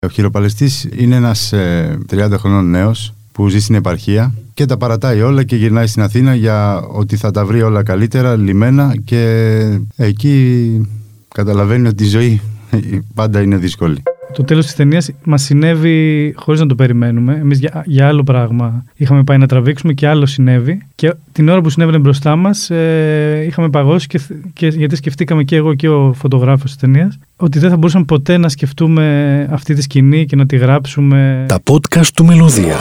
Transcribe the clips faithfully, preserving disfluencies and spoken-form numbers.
Ο χειροπαλαιστής είναι ένας ε, τριάντα χρονών νέος που ζει στην επαρχία και τα παρατάει όλα και γυρνάει στην Αθήνα για ότι θα τα βρει όλα καλύτερα, λιμένα, και εκεί καταλαβαίνει ότι η ζωή πάντα είναι δύσκολη. Το τέλος της ταινίας μας συνέβη χωρίς να το περιμένουμε. Εμείς για, για άλλο πράγμα είχαμε πάει να τραβήξουμε και άλλο συνέβη. Και την ώρα που συνέβαινε μπροστά μας ε, είχαμε παγώσει και, και, γιατί σκεφτήκαμε και εγώ και ο φωτογράφος της ταινίας ότι δεν θα μπορούσαμε ποτέ να σκεφτούμε αυτή τη σκηνή και να τη γράψουμε. Τα podcast του Μελωδία.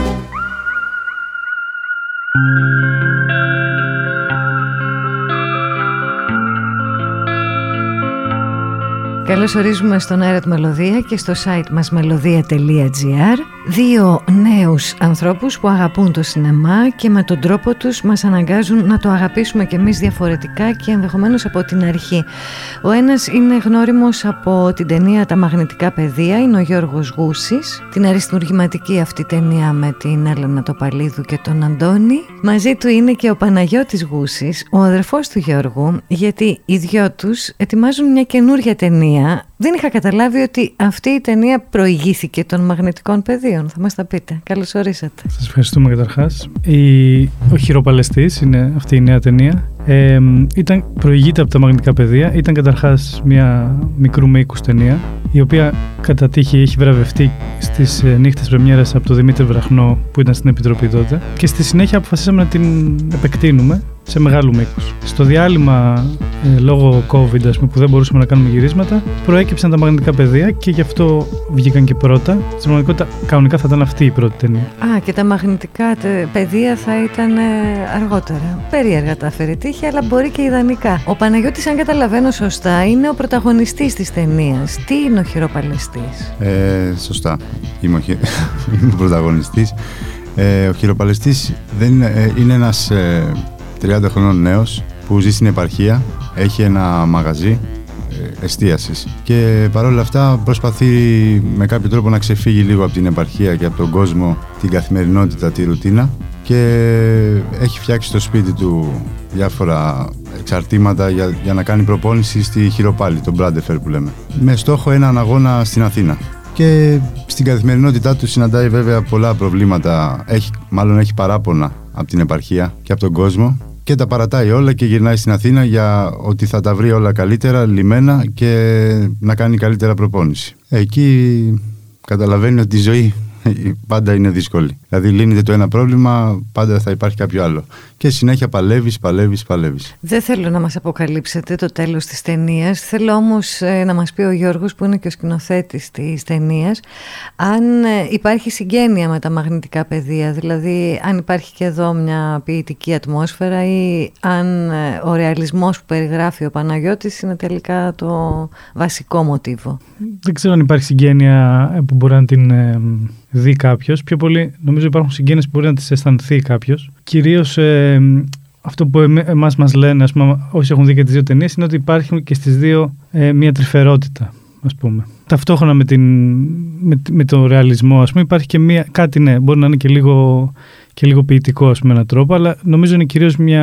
Καλώς ορίζουμε στον αέρα του Μελωδία και στο site μας μελωδία τελεία τζι άρ δύο νέους ανθρώπους που αγαπούν το σινεμά και με τον τρόπο τους μας αναγκάζουν να το αγαπήσουμε κι εμείς διαφορετικά και ενδεχομένως από την αρχή. Ο ένας είναι γνώριμος από την ταινία «Τα μαγνητικά πεδία», είναι ο Γιώργος Γούσης, την αριστουργηματική αυτή ταινία με την Έλενα Τοπαλίδου και τον Αντώνη. Μαζί του είναι και ο Παναγιώτης Γούσης, ο αδερφός του Γιώργου, γιατί οι δυο τους ετοιμάζουν μια καινούργια ταινία. Δεν είχα καταλάβει ότι αυτή η ταινία προηγήθηκε των μαγνητικών πεδίων. Θα μας τα πείτε. Καλώς ορίσατε. Σας ευχαριστούμε καταρχάς. Η... Ο χειροπαλαιστής είναι αυτή η νέα ταινία. Ε, ήταν, προηγείται από τα μαγνητικά πεδία. Ήταν καταρχάς μια μικρού μήκους ταινία, η οποία κατά τύχη έχει βραβευτεί στις νύχτες πρεμιέρας από τον Δημήτρη Βραχνό που ήταν στην Επιτροπή τότε. Και στη συνέχεια αποφασίσαμε να την επεκτείνουμε σε μεγάλου μήκους. Στο διάλειμμα ε, λόγω COVID, ας πούμε, που δεν μπορούσαμε να κάνουμε γυρίσματα, προέκυψαν τα μαγνητικά πεδία και γι' αυτό βγήκαν και πρώτα. Στην πραγματικότητα, κανονικά θα ήταν αυτή η πρώτη ταινία. Α, και τα μαγνητικά πεδία θα ήταν ε, αργότερα. Περίεργα τα αφαιρετήχια, αλλά μπορεί και ιδανικά. Ο Παναγιώτης, αν καταλαβαίνω σωστά, είναι ο πρωταγωνιστής της ταινίας. Τι είναι ο χειροπαλαιστής? Ε, σωστά. Είμαι ο, χει... είμαι ο πρωταγωνιστής. Ε, ο χειροπαλαιστής δεν είναι, ε, είναι ένας ε, τριάντα χρονών νέος που ζει στην επαρχία, έχει ένα μαγαζί ε, εστίασης και παρόλα αυτά προσπαθεί με κάποιο τρόπο να ξεφύγει λίγο από την επαρχία και από τον κόσμο, την καθημερινότητα, τη ρουτίνα, και έχει φτιάξει στο σπίτι του διάφορα εξαρτήματα για, για να κάνει προπόνηση στη χειροπάλη, τον Μπράντεφερ που λέμε, με στόχο έναν αγώνα στην Αθήνα. Και στην καθημερινότητά του συναντάει βέβαια πολλά προβλήματα, έχει, μάλλον έχει παράπονα από την επαρχία και από τον κόσμο, και τα παρατάει όλα και γυρνάει στην Αθήνα για ότι θα τα βρει όλα καλύτερα, λιμένα, και να κάνει καλύτερα προπόνηση. Εκεί καταλαβαίνει ότι η ζωή πάντα είναι δύσκολη. Δηλαδή λύνεται το ένα πρόβλημα, πάντα θα υπάρχει κάποιο άλλο. Και συνέχεια παλεύεις, παλεύεις, παλεύεις. Δεν θέλω να μας αποκαλύψετε το τέλος της ταινίας. Θέλω όμως ε, να μας πει ο Γιώργος, που είναι και ο σκηνοθέτης της ταινίας, αν ε, υπάρχει συγγένεια με τα μαγνητικά πεδία. Δηλαδή αν υπάρχει και εδώ μια ποιητική ατμόσφαιρα, ή αν ε, ο ρεαλισμός που περιγράφει ο Παναγιώτης είναι τελικά το βασικό μοτίβο. Δεν ξέρω αν υπάρχει συγγένεια που μπορεί να την ε, δει κάποιος. Πιο πολύ νομίζω υπάρχουν συγγένειες που μπορεί να τις αισθανθεί κάποιος. Κυρίως ε, αυτό που εμάς μας λένε, ας πούμε, όσοι έχουν δει και τις δύο ταινίες, είναι ότι υπάρχει και στις δύο ε, μια τρυφερότητα, ας πούμε. Ταυτόχρονα με, την, με, με το ρεαλισμό, ας πούμε, υπάρχει και μια, κάτι, ναι, μπορεί να είναι και λίγο, και λίγο ποιητικό, ας πούμε, έναν τρόπο, αλλά νομίζω είναι κυρίως μια...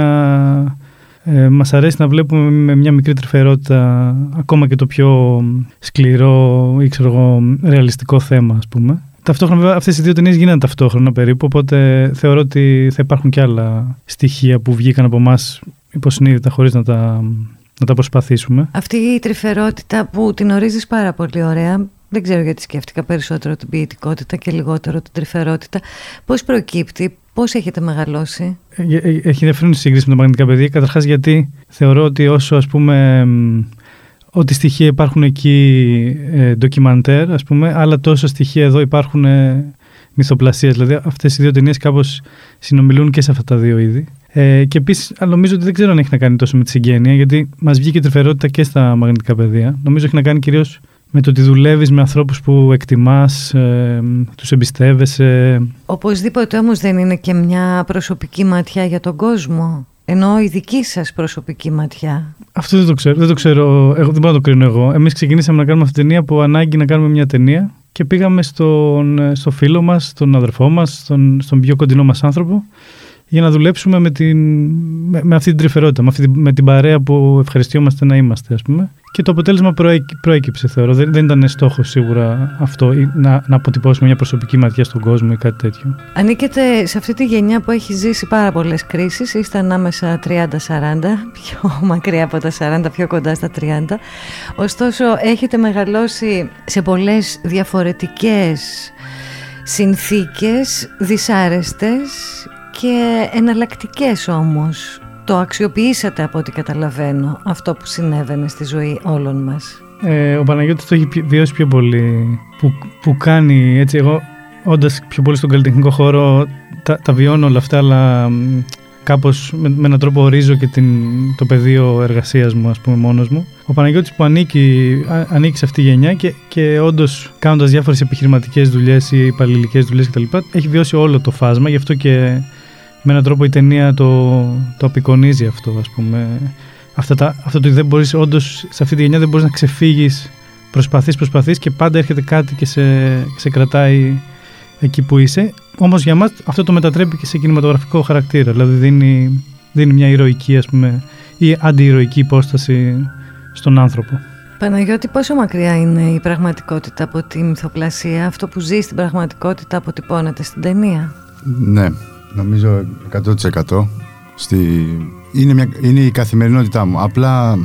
Ε, μας αρέσει να βλέπουμε με μια μικρή τρυφερότητα ακόμα και το πιο σκληρό ή, ξέρω εγώ, ρεαλιστικό θέμα, ας πούμε. Ταυτόχρονα, βέβαια, αυτές οι δύο ταινίες γίνανε ταυτόχρονα περίπου, οπότε θεωρώ ότι θα υπάρχουν και άλλα στοιχεία που βγήκαν από εμάς υποσυνείδητα χωρίς να τα, να τα προσπαθήσουμε. Αυτή η τρυφερότητα που την ορίζεις πάρα πολύ ωραία, δεν ξέρω γιατί σκέφτηκα περισσότερο την ποιητικότητα και λιγότερο την τρυφερότητα. Πώς προκύπτει, πώς έχετε μεγαλώσει? Έχει ενδιαφέρον η σύγκριση με τα μαγνητικά πεδία, καταρχάς γιατί θεωρώ ότι όσο, ας πούμε, ό,τι στοιχεία υπάρχουν εκεί ε, ντοκιμαντέρ, ας πούμε, αλλά τόσα στοιχεία εδώ υπάρχουν ε, μυθοπλασίες. Δηλαδή αυτές οι δύο ταινίες κάπως συνομιλούν και σε αυτά τα δύο είδη. Ε, και επίσης νομίζω ότι δεν ξέρω αν έχει να κάνει τόσο με τη συγγένεια, γιατί μας βγήκε η τρυφερότητα και στα μαγνητικά πεδία. Νομίζω έχει να κάνει κυρίως με το ότι δουλεύεις με ανθρώπους που εκτιμάς, ε, τους εμπιστεύεσαι. Οπωσδήποτε όμως δεν είναι και μια προσωπική ματιά για τον κόσμο, ενώ η δική σας προσωπική ματιά? Αυτό δεν το ξέρω, δεν το ξέρω, εγώ, δεν μπορώ να το κρίνω εγώ. Εμείς ξεκινήσαμε να κάνουμε αυτή την ταινία από ανάγκη να κάνουμε μια ταινία και πήγαμε στον, στο φίλο μας, στον αδερφό μας, στον, στον πιο κοντινό μας άνθρωπο για να δουλέψουμε με, την, με, με αυτή την τρυφερότητα, με, αυτή, με την παρέα που ευχαριστιόμαστε να είμαστε, ας πούμε. Και το αποτέλεσμα προέ, προέκυψε, θεωρώ. Δεν, δεν ήταν στόχος σίγουρα αυτό, να, να αποτυπώσουμε μια προσωπική ματιά στον κόσμο ή κάτι τέτοιο. Ανήκετε σε αυτή τη γενιά που έχει ζήσει πάρα πολλές κρίσεις, είστε ανάμεσα τριάντα σαράντα, πιο μακριά από τα σαράντα, πιο κοντά στα τριάντα. Ωστόσο, έχετε μεγαλώσει σε πολλές διαφορετικές συνθήκες, δυσάρεστες και εναλλακτικές όμως. Το αξιοποιήσατε από ό,τι καταλαβαίνω, αυτό που συνέβαινε στη ζωή όλων μας. Ε, ο Παναγιώτης το έχει βιώσει πιο πολύ, που, που κάνει έτσι, εγώ όντας πιο πολύ στον καλλιτεχνικό χώρο τα, τα βιώνω όλα αυτά, αλλά κάπως με, με έναν τρόπο ορίζω και την, το πεδίο εργασίας μου, ας πούμε, μόνος μου. Ο Παναγιώτης που ανήκει, α, ανήκει σε αυτή τη γενιά και, και όντως κάνοντας διάφορες επιχειρηματικές δουλειές ή υπαλληλικές δουλειές κτλ. Έχει βιώσει όλο το φάσμα, γι' αυτό και με έναν τρόπο η ταινία το, το απεικονίζει αυτό, ας πούμε. Αυτά τα, αυτό το ότι δεν μπορείς, όντως σε αυτή τη γενιά δεν μπορείς να ξεφύγεις, προσπαθείς, προσπαθείς και πάντα έρχεται κάτι και σε, σε κρατάει εκεί που είσαι. Όμως για μας αυτό το μετατρέπει και σε κινηματογραφικό χαρακτήρα, δηλαδή δίνει, δίνει μια ηρωική, ας πούμε, ή αντιηρωική υπόσταση στον άνθρωπο. Παναγιώτη, πόσο μακριά είναι η πραγματικότητα από τη μυθοπλασία? Αυτό που ζει στην πραγματικότητα αποτυπώνεται στην ταινία? Ναι, νομίζω εκατό τοις εκατό. Στη... Είναι, μια... είναι η καθημερινότητά μου. Απλά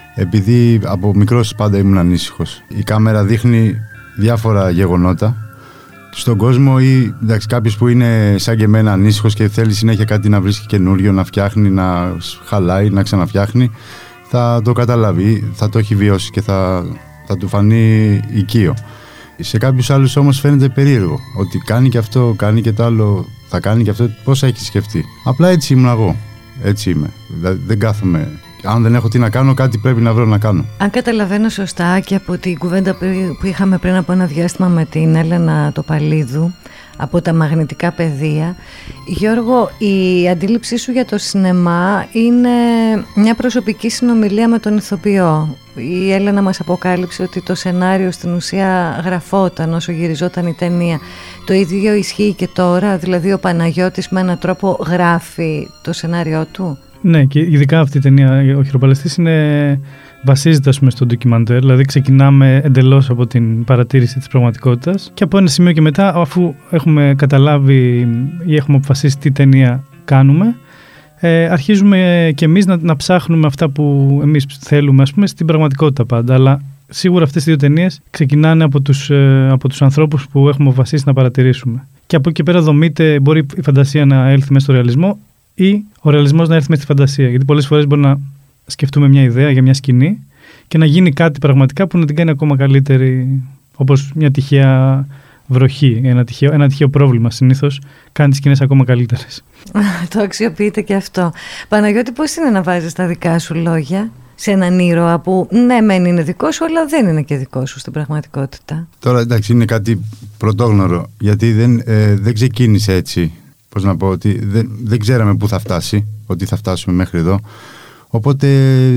επειδή από μικρός πάντα ήμουν ανήσυχος. Η κάμερα δείχνει διάφορα γεγονότα στον κόσμο, ή εντάξει, κάποιος που είναι σαν και εμένα ανήσυχος και θέλει συνέχεια κάτι να βρίσκει καινούριο, να φτιάχνει, να χαλάει, να ξαναφτιάχνει, θα το καταλάβει, θα το έχει βιώσει και θα, θα του φανεί οικείο. Σε κάποιους άλλους όμως φαίνεται περίεργο, ότι κάνει και αυτό, κάνει και το άλλο, θα κάνει και αυτό, πώς έχει σκεφτεί. Απλά έτσι ήμουν εγώ, έτσι είμαι, δηλαδή δεν κάθομαι. Αν δεν έχω τι να κάνω, κάτι πρέπει να βρω να κάνω. Αν καταλαβαίνω σωστά και από την κουβέντα που είχαμε πριν από ένα διάστημα με την Έλενα Τοπαλίδου από τα μαγνητικά πεδία, Γιώργο, η αντίληψή σου για το σινεμά είναι μια προσωπική συνομιλία με τον ηθοποιό. Η Έλενα μας αποκάλυψε ότι το σενάριο στην ουσία γραφόταν όσο γυριζόταν η ταινία. Το ίδιο ισχύει και τώρα, δηλαδή ο Παναγιώτης με έναν τρόπο γράφει το σενάριό του? Ναι, και ειδικά αυτή η ταινία, ο Χειροπαλαιστής, είναι, βασίζεται, ας πούμε, στο ντοκιμαντέρ, δηλαδή ξεκινάμε εντελώς από την παρατήρηση της πραγματικότητας και από ένα σημείο και μετά, αφού έχουμε καταλάβει ή έχουμε αποφασίσει τι ταινία κάνουμε, ε, αρχίζουμε και εμείς να, να ψάχνουμε αυτά που εμείς θέλουμε, ας πούμε, στην πραγματικότητα πάντα. Αλλά σίγουρα αυτές οι δύο ταινίες ξεκινάνε από τους, ε, από τους ανθρώπους που έχουμε αποφασίσει να παρατηρήσουμε. Και από εκεί πέρα δομείται, μπορεί η φαντασία να έλθει μέσα στο ρεαλισμό ή ο ρεαλισμός να έρθει μέσα στη φαντασία. Γιατί πολλές φορές μπορεί να σκεφτούμε μια ιδέα για μια σκηνή και να γίνει κάτι πραγματικά που να την κάνει ακόμα καλύτερη, όπως μια τυχαία βροχή, ένα τυχαίο, ένα τυχαίο πρόβλημα συνήθως κάνει τις σκηνές ακόμα καλύτερες. Το αξιοποιείτε και αυτό. Παναγιώτη, πώς είναι να βάζεις τα δικά σου λόγια σε έναν ήρωα που ναι μεν είναι δικό σου, αλλά δεν είναι και δικό σου στην πραγματικότητα? Τώρα εντάξει, είναι κάτι πρωτόγνωρο, γιατί δεν, ε, δεν ξεκίνησε έτσι. Πώς να πω, ότι δεν, δεν ξέραμε πού θα φτάσει, ότι θα φτάσουμε μέχρι εδώ. Οπότε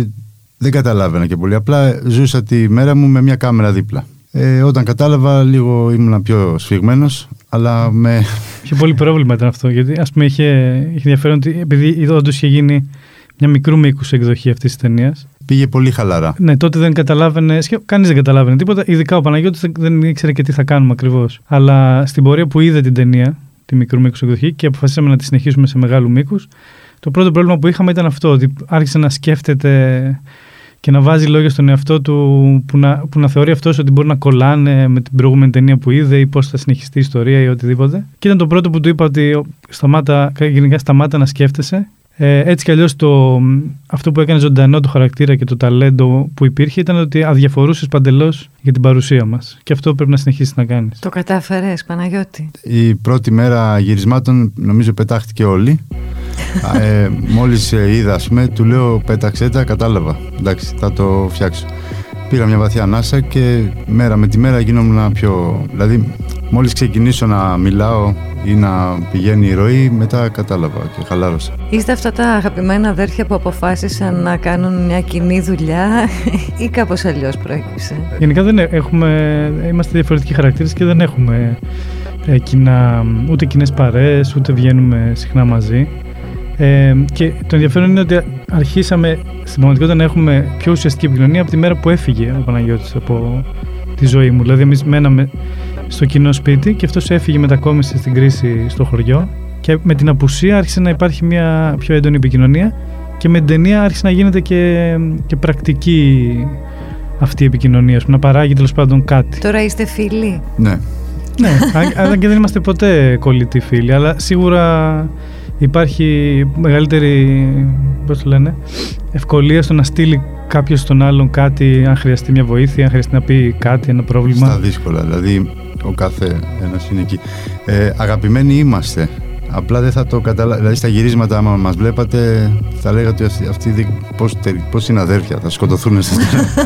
δεν καταλάβαινα και πολύ. Απλά ζούσα τη μέρα μου με μια κάμερα δίπλα. Ε, όταν κατάλαβα, λίγο ήμουν πιο σφιγμένος, αλλά με... Είχε πολύ πρόβλημα ήταν αυτό, γιατί ας πούμε είχε, είχε ενδιαφέρον ότι επειδή όντως είχε γίνει μια μικρού μήκους εκδοχή αυτής της ταινίας. Πήγε πολύ χαλαρά. Ναι, τότε δεν καταλάβαινε, κανείς δεν καταλάβαινε τίποτα, ειδικά ο Παναγιώτης δεν ήξερε και τι θα κάνουμε ακριβώς. Αλλά στην πορεία που είδε την ταινία, τη μικρού μήκους εκδοχή, και αποφασίσαμε να τη συνεχίσουμε σε μεγάλου μήκους, το πρώτο πρόβλημα που είχαμε ήταν αυτό, ότι άρχισε να σκέφτεται και να βάζει λόγια στον εαυτό του που να, που να θεωρεί αυτός ότι μπορεί να κολλάνε με την προηγούμενη ταινία που είδε ή πώς θα συνεχιστεί η ιστορία ή οτιδήποτε. Και ήταν το πρώτο που του είπα ότι σταμάτα, γενικά σταμάτα να σκέφτεσαι. Ε, έτσι κι αλλιώς το, αυτό που έκανε ζωντανό το χαρακτήρα και το ταλέντο που υπήρχε ήταν ότι αδιαφορούσες παντελώς για την παρουσία μας. Και αυτό πρέπει να συνεχίσεις να κάνεις. Το κατάφερες, Παναγιώτη? Η πρώτη μέρα γυρισμάτων νομίζω πετάχτηκε όλοι. ε, μόλις ε, είδα, ας πούμε, του λέω πέταξε τα, κατάλαβα. Εντάξει, θα το φτιάξω. Πήρα μια βαθιά ανάσα και μέρα με τη μέρα γίνομαι πιο... Δηλαδή, μόλις ξεκινήσω να μιλάω ή να πηγαίνει η ροή, μετά κατάλαβα και χαλάρωσα. Είστε αυτά τα αγαπημένα αδέρφια που αποφάσισαν να κάνουν μια κοινή δουλειά ή κάπως αλλιώς προέκυψε? Γενικά δεν έχουμε, είμαστε διαφορετικοί χαρακτήρες και δεν έχουμε ε, κοινά, ούτε κοινές παρέες, ούτε βγαίνουμε συχνά μαζί. Ε, και το ενδιαφέρον είναι ότι αρχίσαμε στην πραγματικότητα να έχουμε πιο ουσιαστική επικοινωνία από τη μέρα που έφυγε ο Παναγιώτης από τη ζωή μου. Δηλαδή, εμείς μέναμε στο κοινό σπίτι και αυτός έφυγε, μετακόμισε στην κρίση στο χωριό. Και με την απουσία άρχισε να υπάρχει μια πιο έντονη επικοινωνία και με την ταινία άρχισε να γίνεται και, και πρακτική αυτή η επικοινωνία, να παράγει τέλος πάντων κάτι. Τώρα είστε φίλοι? Ναι. Ναι, αν και δεν είμαστε ποτέ κολλητοί φίλοι, αλλά σίγουρα υπάρχει μεγαλύτερη, πώς το λένε, ευκολία στο να στείλει κάποιος στον άλλον κάτι, αν χρειαστεί μια βοήθεια, αν χρειαστεί να πει κάτι, ένα πρόβλημα. Στα δύσκολα, δηλαδή ο κάθε ένας είναι εκεί. Ε, αγαπημένοι είμαστε. Απλά δεν θα το καταλάβει. Δηλαδή στα γυρίσματα, άμα μας βλέπατε, θα λέγατε ότι αυτοί πώς, πώς είναι αδέρφια, θα σκοτωθούν στις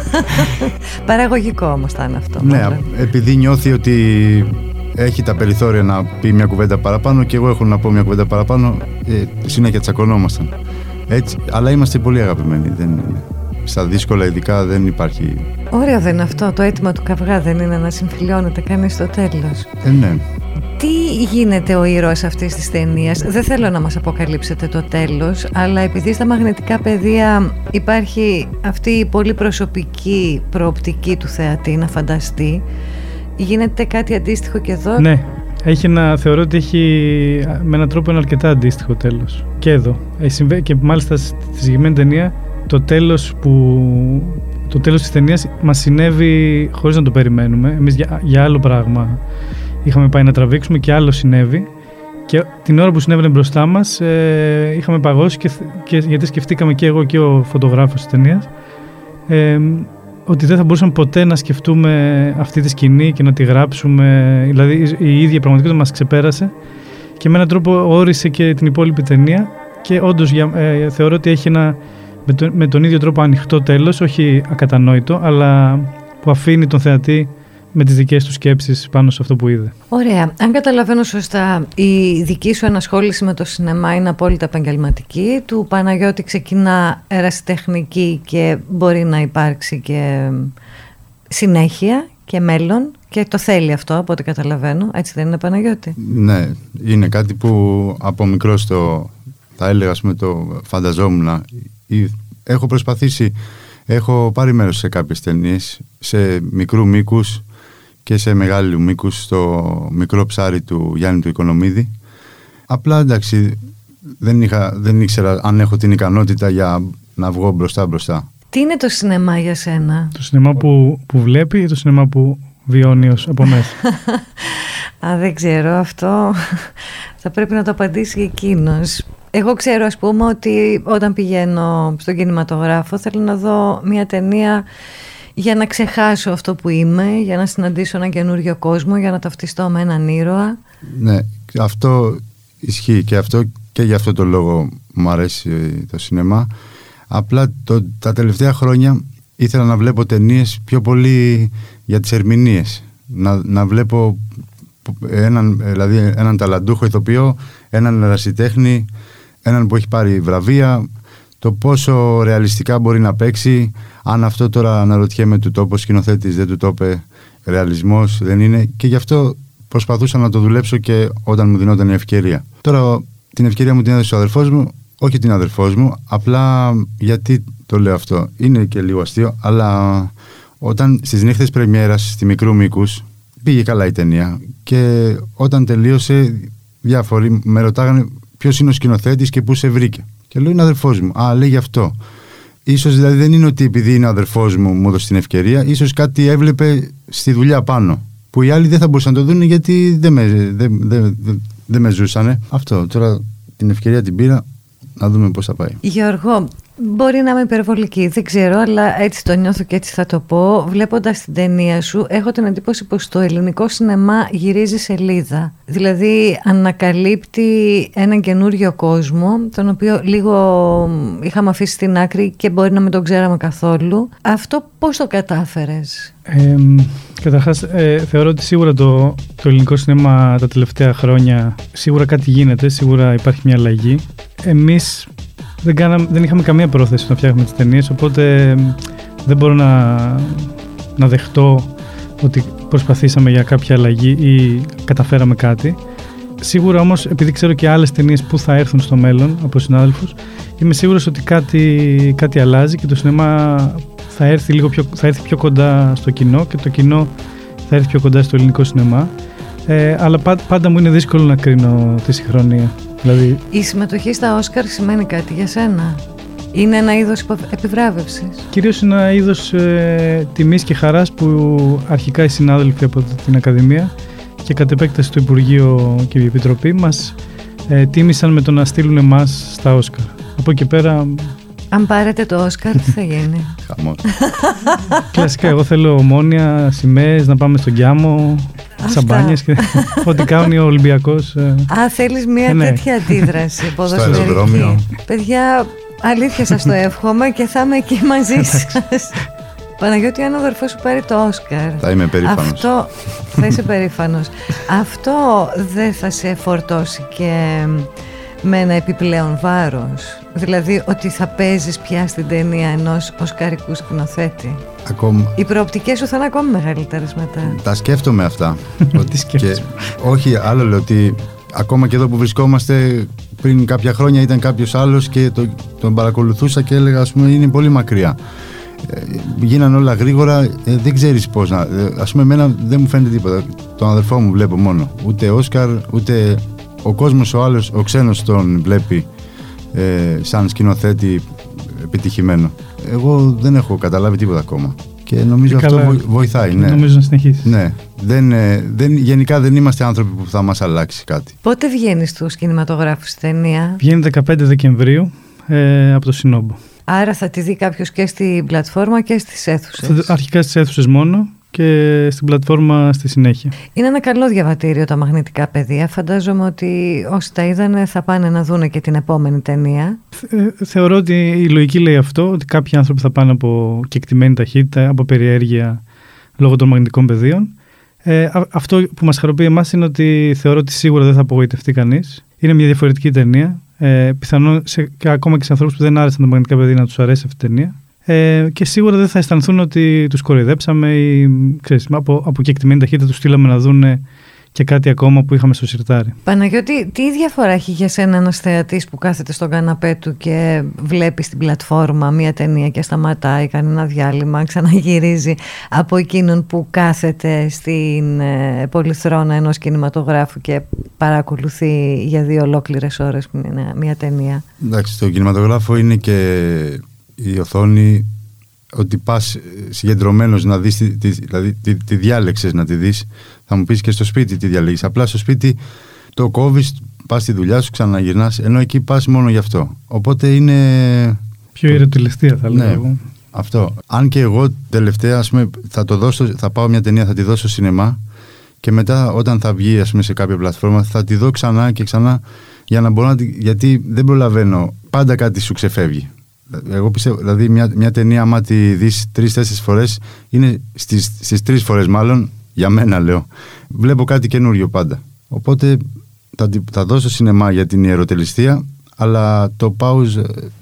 Παραγωγικό όμως θα είναι αυτό. Ναι, μάλλον. Επειδή νιώθει ότι έχει τα περιθώρια να πει μια κουβέντα παραπάνω και εγώ έχω να πω μια κουβέντα παραπάνω, ε, συνέχεια τσακωνόμασταν. Έτσι, αλλά είμαστε πολύ αγαπημένοι. Δεν, στα δύσκολα ειδικά δεν υπάρχει. Ωραίο δεν είναι αυτό? Το αίτημα του καυγά δεν είναι να συμφιλιώνεται κανείς στο τέλος? Ε, ναι. Τι γίνεται ο ήρωας αυτής της ταινίας? Δεν θέλω να μας αποκαλύψετε το τέλος, αλλά επειδή στα μαγνητικά πεδία υπάρχει αυτή η πολύ προσωπική προοπτική του θεατή να φανταστεί, γίνεται κάτι αντίστοιχο και εδώ? Ναι, έχει ένα, θεωρώ ότι έχει με έναν τρόπο ένα αρκετά αντίστοιχο τέλος. Και εδώ. Και μάλιστα στη συγκεκριμένη ταινία το τέλος που... Το τέλος της ταινίας μας συνέβη χωρίς να το περιμένουμε. Εμείς για, για άλλο πράγμα είχαμε πάει να τραβήξουμε και άλλο συνέβη. Και την ώρα που συνέβαινε μπροστά μας ε, είχαμε παγώσει και, και, γιατί σκεφτήκαμε και εγώ και ο φωτογράφος της ταινίας ε, ότι δεν θα μπορούσαμε ποτέ να σκεφτούμε αυτή τη σκηνή και να τη γράψουμε. Δηλαδή η ίδια πραγματικότητα μας ξεπέρασε και με έναν τρόπο όρισε και την υπόλοιπη ταινία και όντως ε, θεωρώ ότι έχει ένα με, το, με τον ίδιο τρόπο ανοιχτό τέλος, όχι ακατανόητο, αλλά που αφήνει τον θεατή με τις δικές του σκέψεις πάνω σε αυτό που είδε. Ωραία. Αν καταλαβαίνω σωστά, η δική σου ενασχόληση με το σινεμά είναι απόλυτα επαγγελματική. Του Παναγιώτη ξεκινά ερασιτεχνική και μπορεί να υπάρξει και συνέχεια και μέλλον και το θέλει αυτό από ό,τι καταλαβαίνω. Έτσι δεν είναι, Παναγιώτη? Ναι, είναι κάτι που από μικρός το, θα έλεγα, ας πούμε, το φανταζόμουν. Έχω προσπαθήσει, έχω πάρει μέρος σε κάποιες ταινίες, σε μικρού μήκους και σε μεγάλου μήκους, στο Μικρό ψάρι του Γιάννη του Οικονομίδη. Απλά εντάξει, δεν, είχα, δεν ήξερα αν έχω την ικανότητα για να βγω μπροστά μπροστά. Τι είναι το σινεμά για σένα? Το σινεμά που, που βλέπει ή το σινεμά που βιώνει ως από μέσα? Α, δεν ξέρω αυτό. Θα πρέπει να το απαντήσει εκείνος. Εγώ ξέρω, ας πούμε, ότι όταν πηγαίνω στον κινηματογράφο θέλω να δω μια ταινία για να ξεχάσω αυτό που είμαι, για να συναντήσω έναν καινούριο κόσμο, για να ταυτιστώ με έναν ήρωα. Ναι, αυτό ισχύει και αυτό και γι' αυτό το λόγο μου αρέσει το σινεμά. Απλά το, τα τελευταία χρόνια ήθελα να βλέπω ταινίες πιο πολύ για τις ερμηνείες. Να, να βλέπω έναν, δηλαδή έναν ταλαντούχο ηθοποιό, έναν ερασιτέχνη, έναν που έχει πάρει βραβεία, το πόσο ρεαλιστικά μπορεί να παίξει. Αν αυτό τώρα αναρωτιέμαι, του τόπου σκηνοθέτης δεν του το είπε, ρεαλισμός δεν είναι, και γι' αυτό προσπαθούσα να το δουλέψω και όταν μου δινόταν η ευκαιρία. Τώρα την ευκαιρία μου την έδωσε ο αδερφός μου, όχι την αδερφός μου, απλά γιατί το λέω αυτό, είναι και λίγο αστείο, αλλά όταν στις νύχτες πρεμιέρας στη Μικρού Μήκους πήγε καλά η ταινία και όταν τελείωσε διάφοροι με ρωτάγανε ποιος είναι ο σκηνοθέτης και πού σε βρήκε. Και λέω είναι αδερφός μου. Α, λέει γι' αυτό. Ίσως δηλαδή δεν είναι ότι επειδή είναι αδερφός μου μου έδωσε την ευκαιρία, ίσως κάτι έβλεπε στη δουλειά πάνω που οι άλλοι δεν θα μπορούσαν να το δουν γιατί δεν με, δεν, δεν, δεν, δεν με ζούσανε. Αυτό, τώρα την ευκαιρία την πήρα, να δούμε πώς θα πάει. Γιώργο, μπορεί να είμαι υπερβολική, δεν ξέρω, αλλά έτσι το νιώθω και έτσι θα το πω. Βλέποντας την ταινία σου, έχω την εντύπωση πως το ελληνικό σινεμά γυρίζει σελίδα. Δηλαδή ανακαλύπτει έναν καινούριο κόσμο, τον οποίο λίγο είχαμε αφήσει στην άκρη και μπορεί να μην τον ξέραμε καθόλου. Αυτό πώς το κατάφερες? Ε, καταρχάς, ε, θεωρώ ότι σίγουρα το, το ελληνικό σινεμά τα τελευταία χρόνια σίγουρα κάτι γίνεται, σίγουρα υπάρχει μια αλλαγή. Εμείς δεν, κάναμε, δεν είχαμε καμία πρόθεση να φτιάχνουμε τις ταινίες, οπότε δεν μπορώ να, να δεχτώ ότι προσπαθήσαμε για κάποια αλλαγή ή καταφέραμε κάτι. Σίγουρα όμως, επειδή ξέρω και άλλες ταινίες που θα έρθουν στο μέλλον από συνάδελφους, είμαι σίγουρος ότι κάτι, κάτι αλλάζει και το σινεμά θα έρθει, λίγο πιο, θα έρθει πιο κοντά στο κοινό και το κοινό θα έρθει πιο κοντά στο ελληνικό σινεμά. Ε, αλλά πάντα, πάντα μου είναι δύσκολο να κρίνω τη συγχρονία. Δηλαδή... Η συμμετοχή στα Όσκαρ σημαίνει κάτι για σένα? Είναι ένα είδος επιβράβευσης? Κυρίως είναι ένα είδος ε, τιμής και χαράς που αρχικά οι συνάδελφοι από την Ακαδημία και κατ' επέκταση το Υπουργείο και η Επιτροπή μας ε, τίμησαν με το να στείλουν εμάς στα Όσκαρ. Από εκεί πέρα... Αν πάρετε το Όσκαρ, τι θα γίνει? Χαμός. Κλασικά, εγώ θέλω ομόνια, σημαίες, να πάμε στον Κιάμο, σαμπάνιες και ό,τι κάνει ο Ολυμπιακός. Ε... Α, θέλεις μια ε, ναι. τέτοια αντίδραση ποδοσφαιρική. Παιδιά, αλήθεια σας το εύχομαι και θα είμαι εκεί μαζί σας. Παναγιώτη, αν ο αδερφός σου πάρει το Όσκαρ, θα είμαι περήφανος. Αυτό θα είσαι περήφανος. Αυτό δεν θα σε φορτώσει και με ένα επιπλέον βάρος? Δηλαδή ότι θα παίζεις πια στην ταινία ενός οσκαρικού σκηνοθέτη? Ακόμα... Οι προοπτικές σου θα είναι ακόμη μεγαλύτερες μετά. Τα σκέφτομαι αυτά. Τι σκέφτεσαι? Όχι, άλλο λέω ότι ακόμα και εδώ που βρισκόμαστε πριν κάποια χρόνια ήταν κάποιος άλλος και το, τον παρακολουθούσα και έλεγα, ας πούμε, είναι πολύ μακριά. Ε, γίνανε όλα γρήγορα, ε, δεν ξέρεις πώς να... Ε, ας πούμε, εμένα δεν μου φαίνεται τίποτα. Τον αδερφό μου βλέπω μόνο. Ούτε Όσκαρ, ούτε ο κόσμος ο άλλος, ο ξένος τον βλέπει ε, σαν σκηνοθέτη επιτυχημένο. Εγώ δεν έχω καταλάβει τίποτα ακόμα. Και νομίζω και αυτό καλά, βοηθάει. Ναι. Νομίζω να συνεχίσεις. Ναι. Δεν, δεν, γενικά δεν είμαστε άνθρωποι που θα μας αλλάξει κάτι. Πότε βγαίνει στους κινηματογράφους η ταινία? Βγαίνει δεκαπέντε Δεκεμβρίου ε, από το Συνόμπο. Άρα θα τη δει κάποιος και στην πλατφόρμα και στις αίθουσες? Αρχικά στις αίθουσες μόνο και στην πλατφόρμα στη συνέχεια. Είναι ένα καλό διαβατήριο τα μαγνητικά πεδία. Φαντάζομαι ότι όσοι τα είδανε θα πάνε να δούνε και την επόμενη ταινία. Ε, θεωρώ ότι η λογική λέει αυτό, ότι κάποιοι άνθρωποι θα πάνε από κεκτημένη ταχύτητα, από περιέργεια λόγω των μαγνητικών πεδίων. Ε, αυτό που μας χαροποιεί εμάς είναι ότι θεωρώ ότι σίγουρα δεν θα απογοητευτεί κανείς. Είναι μια διαφορετική ταινία. Ε, πιθανόν σε, και ακόμα και σε ανθρώπους που δεν άρεσαν τα μαγνητικά πεδία να τους αρέσει αυτή η ταινία. Ε, και σίγουρα δεν θα αισθανθούν ότι τους κοροϊδέψαμε ή ξέρεις, από, από κεκτημένη ταχύτητα τους στείλαμε να δούνε και κάτι ακόμα που είχαμε στο σιρτάρι. Παναγιώτη, τι διαφορά έχει για σένα ένας θεατής που κάθεται στον καναπέ του και βλέπει στην πλατφόρμα μια ταινία και σταματάει, κάνει ένα διάλειμμα, ξαναγυρίζει, από εκείνον που κάθεται στην ε, πολυθρόνα ενός κινηματογράφου και παρακολουθεί για δύο ολόκληρες ώρες μια, μια ταινία? Εντάξει, στο κινηματογράφο είναι και η οθόνη, ότι πας συγκεντρωμένος να δεις, τη, τη, δηλαδή τη, τη διάλεξες να τη δεις. Θα μου πεις και στο σπίτι τι διαλέγεις. Απλά στο σπίτι το κόβεις, πας στη δουλειά σου, ξαναγυρνάς, ενώ εκεί πας μόνο γι' αυτό. Οπότε είναι... Πιο ηρετηλεστία θα λέω. Ναι, αυτό. Αν και εγώ τελευταία, ας πούμε, θα, το δώσω, θα πάω μια ταινία, θα τη δώσω σινεμά και μετά όταν θα βγει, ας πούμε, σε κάποια πλατφόρμα θα τη δω ξανά και ξανά για να μπορώ να τη... γιατί δεν προλαβαίνω. Πάντα κάτι σου ξεφεύγει. Εγώ πιστεύω, δηλαδή μια, μια ταινία άμα τη δεις τρεις-τέσσερις φορές, είναι στις, στις τρεις φορές μάλλον, για μένα λέω, βλέπω κάτι καινούριο πάντα. Οπότε θα, θα δώσω σινεμά για την ιεροτελεστία, αλλά το pause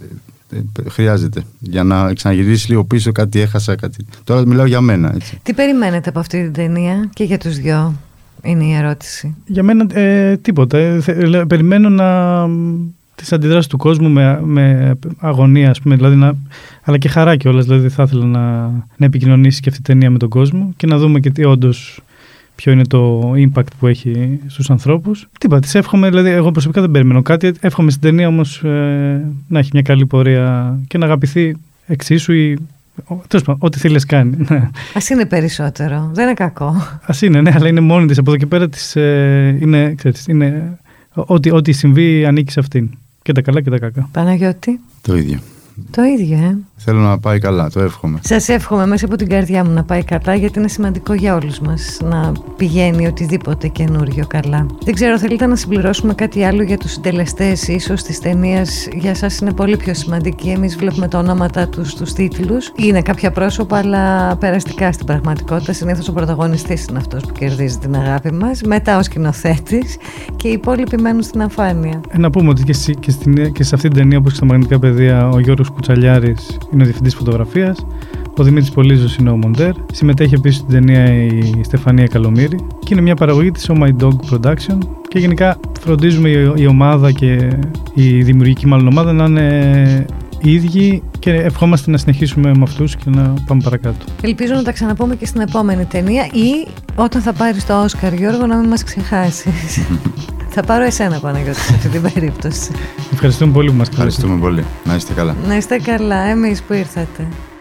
ε, ε, χρειάζεται για να ξαναγυρίσει λίγο πίσω, κάτι έχασα, κάτι... Τώρα μιλάω για μένα, έτσι. Τι περιμένετε από αυτή την ταινία και για τους δυο, είναι η ερώτηση. Για μένα ε, τίποτα, ε, θε, περιμένω να... τις αντιδράσεις του κόσμου με, με αγωνία, ας πούμε, δηλαδή να, αλλά και χαρά κιόλας. Δηλαδή θα ήθελα να, να επικοινωνήσει και αυτή η ταινία με τον κόσμο και να δούμε και τι όντως ποιο είναι το impact που έχει στους ανθρώπους. Τίποτα, τις εύχομαι, δηλαδή εγώ προσωπικά δεν περιμένω κάτι. Εύχομαι στην ταινία όμως ε, να έχει μια καλή πορεία και να αγαπηθεί εξίσου ή τέλος πάντων, ό,τι θέλεις κάνει. Ας είναι περισσότερο, δεν είναι κακό. Ας είναι, ναι, αλλά είναι μόνη της. Από εδώ και πέρα της, ε, είναι, ξέρεις, είναι ό,τι, ό,τι συμβεί ανήκει σε αυτήν. Και τα καλά και τα κακά. Παναγιώτη. Το ίδιο. Το ίδιο, ε. Θέλω να πάει καλά, το εύχομαι. Σας εύχομαι μέσα από την καρδιά μου να πάει καλά, γιατί είναι σημαντικό για όλους μας να πηγαίνει οτιδήποτε καινούριο καλά. Δεν ξέρω, θέλετε να συμπληρώσουμε κάτι άλλο για τους συντελεστές, ίσως της ταινίας για σας είναι πολύ πιο σημαντική. Εμείς βλέπουμε τα ονόματα τους στους τίτλους. Είναι κάποια πρόσωπα, αλλά περαστικά στην πραγματικότητα. Συνήθως ο πρωταγωνιστής είναι αυτός που κερδίζει την αγάπη μας, μετά ο σκηνοθέτης και οι υπόλοιποι μένουν στην αφάνεια. Ε, να πούμε ότι και, στη, και, στην, και σε αυτή την ταινία, όπως και στα μαγνητικά πεδία, ο Γιώργος Κουτσαλιάρης είναι ο διευθυντής φωτογραφίας, ο Δημήτρης Πολύζος είναι ο μοντέρ, συμμετέχει επίσης στην ταινία η Στεφανία Καλομήρη και είναι μια παραγωγή της Oh My Dog Production και γενικά φροντίζουμε η, η ομάδα και η δημιουργική μάλλον ομάδα να είναι οι ίδιοι και ευχόμαστε να συνεχίσουμε με αυτούς και να πάμε παρακάτω. Ελπίζω να τα ξαναπούμε και στην επόμενη ταινία ή όταν θα πάρεις το Όσκαρ, Γιώργο, να μην μας ξεχάσεις. Θα πάρω εσένα, Παναγιώτη, σε αυτή την περίπτωση. Ευχαριστούμε πολύ που μας καλέσατε. Ευχαριστούμε πολύ. Να είστε καλά. Να είστε καλά, εμείς που ήρθατε.